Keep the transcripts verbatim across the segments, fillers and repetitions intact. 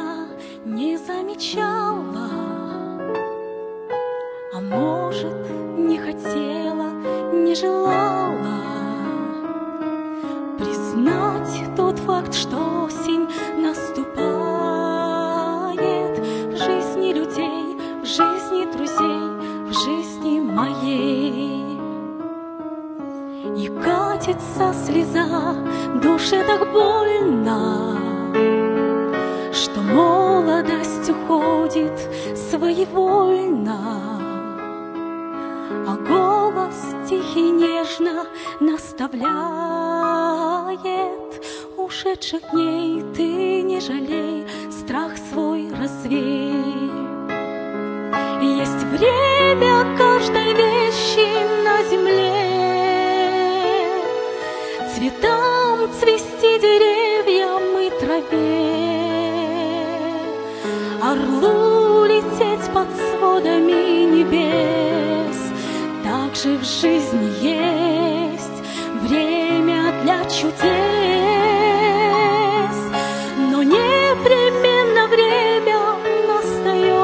я не замечала, а может, не хотела, не желала признать тот факт, что осень наступает в жизни людей, в жизни друзей, в жизни моей. И катится слеза, душе так больно, что молодость уходит своевольно, а голос тихий нежно наставляет: ушедших дней ты не жалей, страх свой развей. Есть время каждой вещи на земле, цветам цвести, деревьям и траве, орлу лететь под сводами небес. Так же в жизни есть время для чудес, но непременно время настает.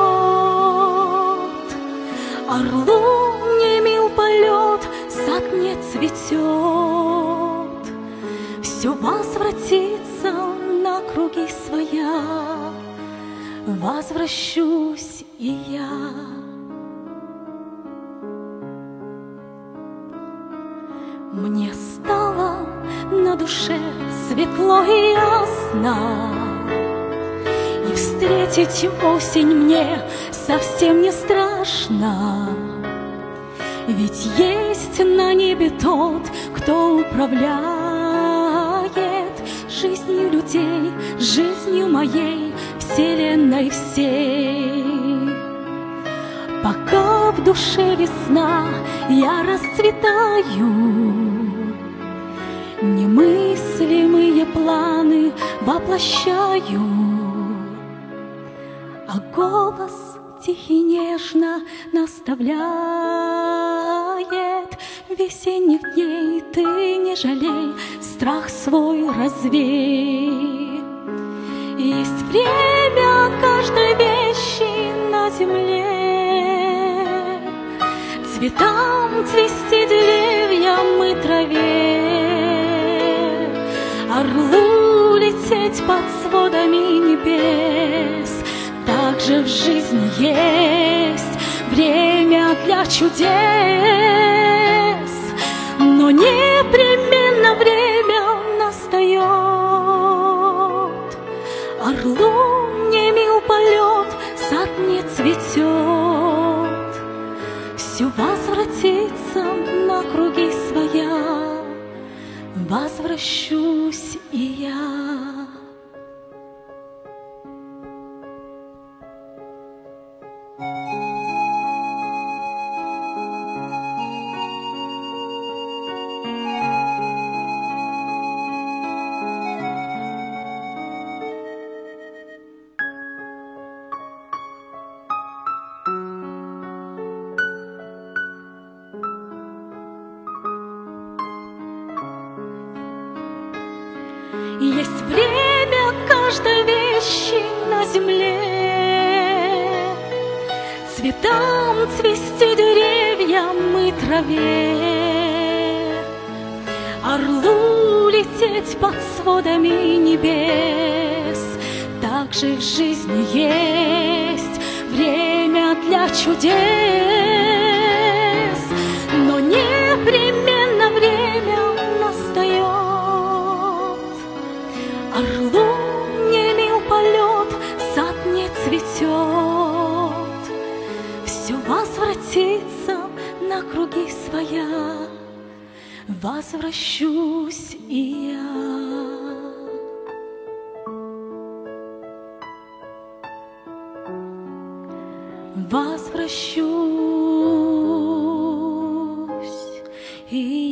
Орлу не мил полет, сад не цветет, все возвратится на круги своя, возвращусь и я. Мне стало на душе светло и ясно, и встретить осень мне совсем не страшно. Ведь есть на небе тот, кто управляет жизнью людей, жизнью моей, вселенной всей. Пока в душе весна, я расцветаю, немыслимые планы воплощаю, а голос тихий нежно наставляет: весенних дней ты не жалей, страх свой развей. Есть время каждой вещи на земле, цветам цвести, деревьям и траве, орлу лететь под сводами небес. Так же в жизни есть время для чудес, но непременно время настает. Орлу не мил полет, сад не цветет, все возвратится на круги своя, возвращусь и я. Есть время каждой вещи на земле, цветам цвести, деревьям и траве, орлу лететь под сводами небес. Так же в жизни есть время для чудес, но непременно время настает. Орлу не мил полет, сад не цветет, все возвратится на круги своя, возвращусь и я. Возвращусь и